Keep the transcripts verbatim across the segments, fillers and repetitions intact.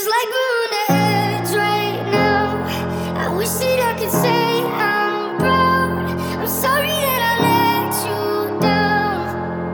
Feels like we're on the edge right now. I wish that I could say I'm proud. I'm sorry that I let you down,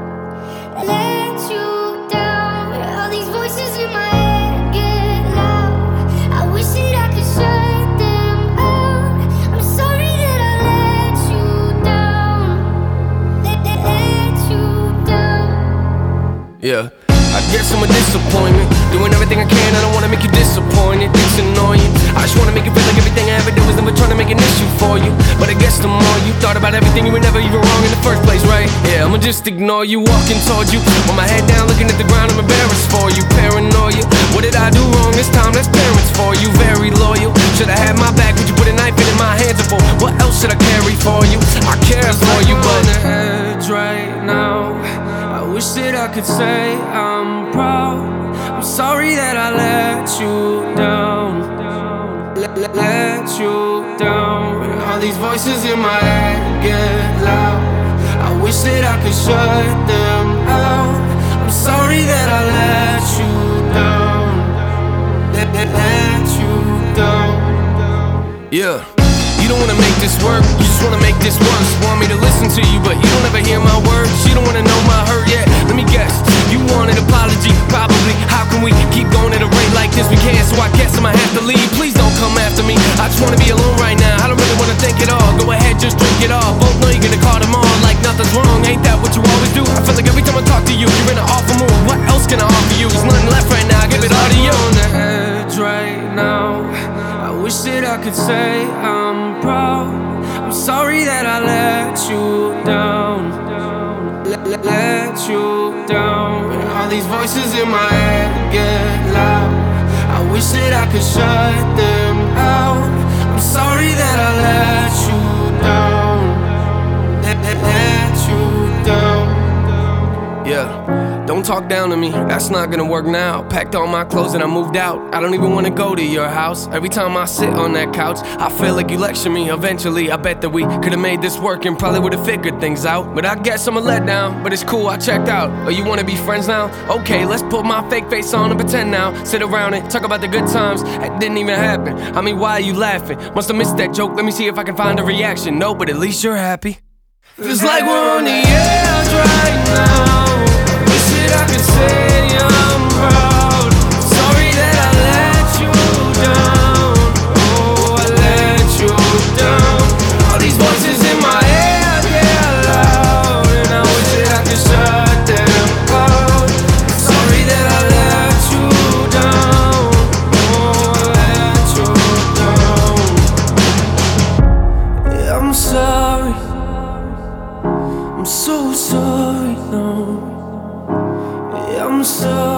let you down. All these voices in my head get loud. I wish that I could shut them out. I'm sorry that I let you down, let, let, let you down. Yeah, I guess I'm a disappointment. Doing everything I can, I don't wanna make you disappointed. It's annoying. I just wanna make it feel like everything I ever did was never trying to make an issue for you. But I guess the more you thought about everything, you were never even wrong in the first place, right? Yeah, I'ma just ignore you, walking towards you with my head down, looking at the ground. I'm embarrassed for you, paranoia. What did I do wrong this time? That's parents for you, very loyal. Should've had my back, would you put a knife in my hands for? What else should I carry for you? I care for you, but on the edge right now. I wish that I could say I'm proud. I'm sorry that I let you down, let, let, let you down. All these voices in my head get loud. I wish that I could shut them out. I'm sorry that I let you down, let, let, let you down. Yeah. You don't wanna make this work, you just wanna make this worse. Want me to listen to you, but you don't ever hear my words. You don't wanna know my hurt yet, let me guess. You want an apology, probably. How can we keep going at a rate like this? We can't, so I guess I'ma have to leave. Please don't come after me, I just wanna be alone right now. I don't really wanna think at all, go ahead, just drink it all. Both know you're gonna call them on like nothing's wrong. Ain't that what you always do? I feel like every time I talk to you, you're in an awful mood. What else can I offer you? There's nothing left right now, I give it all to you. On the edge right now. I wish that I could say I'm proud. I'm sorry that I let you down, let, let, let you down. All these voices in my head get loud. I wish that I could shut them out. I'm sorry that I let you down, let, let, let you down. Yeah. Don't talk down to me, that's not gonna work now. Packed all my clothes and I moved out. I don't even wanna go to your house. Every time I sit on that couch, I feel like you lecture me. Eventually, I bet that we could've made this work and probably would've figured things out. But I guess I'm a letdown, but it's cool, I checked out. Oh, you wanna be friends now? Okay, let's put my fake face on and pretend now. Sit around and talk about the good times that didn't even happen. I mean, why are you laughing? Must've missed that joke, let me see if I can find a reaction. No, but at least you're happy. Feels like we're on the edge right now. I could say I'm proud. Sorry that I let you down. Oh, I let you down. All these voices in my head get loud, and I wish that I could shut them out. Sorry that I let you down. Oh, I let you down. Yeah, I'm sorry. I'm so sorry now. I'm sorry.